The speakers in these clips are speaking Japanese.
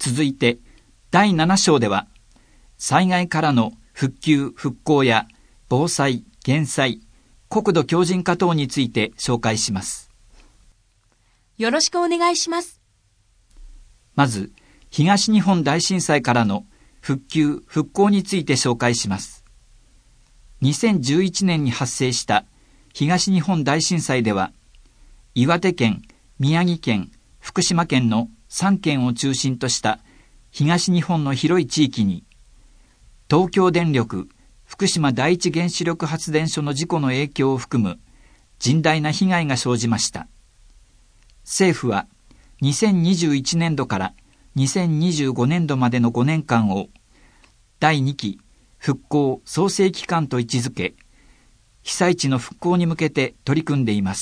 続いて第7章では、災害からの復旧・復興や防災・減災、国土強靭化等について紹介します。 よろしくお願いします。 まず、東日本大震災からの復旧・復興について紹介します。2011年に発生した東日本大震災では、岩手県、宮城県、福島県の3県を中心とした東日本の広い地域に、東京電力福島第一原子力発電所の事故の影響を含む甚大な被害が生じました。政府は2021年度から2025年度までの5年間を第2期復興創生期間と位置づけ、被災地の復興に向けて取り組んでいます。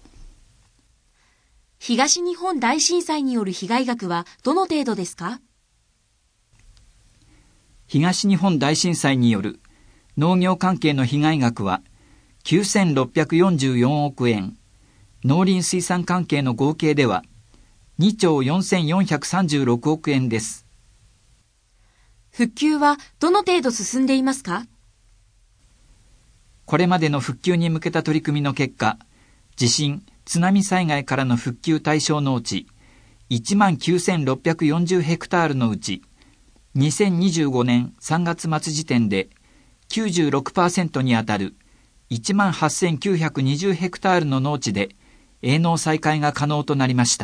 東日本大震災による被害額はどの程度ですか？ 東日本大震災による農業関係の被害額は9644億円、農林水産関係の合計では2兆4436億円です。 復旧はどの程度進んでいますか？ これまでの復旧に向けた取り組みの結果、地震・津波災害からの復旧対象農地19,640ヘクタールのうち、2025年3月末時点で 96% にあたる 18,920 ヘクタールの農地で営農再開が可能となりました。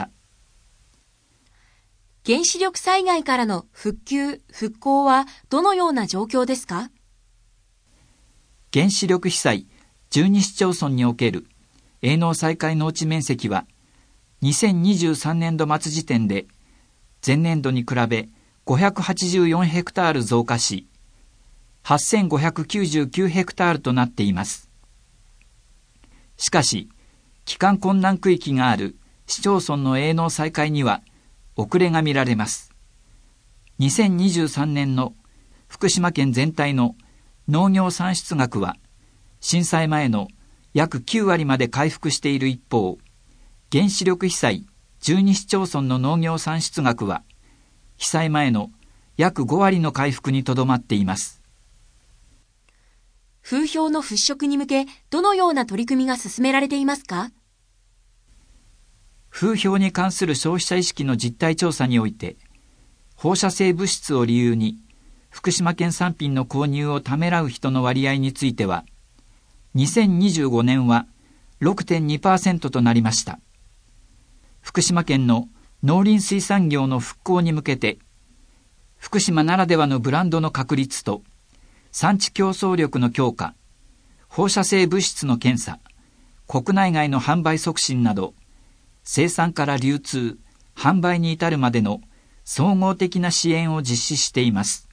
原子力災害からの復旧・復興はどのような状況ですか？ 原子力被災12市町村における営農再開農地面積は2023年度末時点で前年度に比べ584ヘクタール増加し、8,599ヘクタールとなっています。しかし、帰還困難区域がある市町村の営農再開には遅れが見られます。2023年の福島県全体の農業産出額は、震災前の約9割まで回復している一方、原子力被災12市町村の農業産出額は、被災前の約5割の回復にとどまっています。 風評の払拭に向け、どのような取り組みが進められていますか？ 風評に関する消費者意識の実態調査において、放射性物質を理由に福島県産品の購入をためらう人の割合については、2025年は 6.2% となりました。福島県の農林水産業の復興に向けて、福島ならではのブランドの確立と、産地競争力の強化、放射性物質の検査、国内外の販売促進など、生産から流通、販売に至るまでの総合的な支援を実施しています。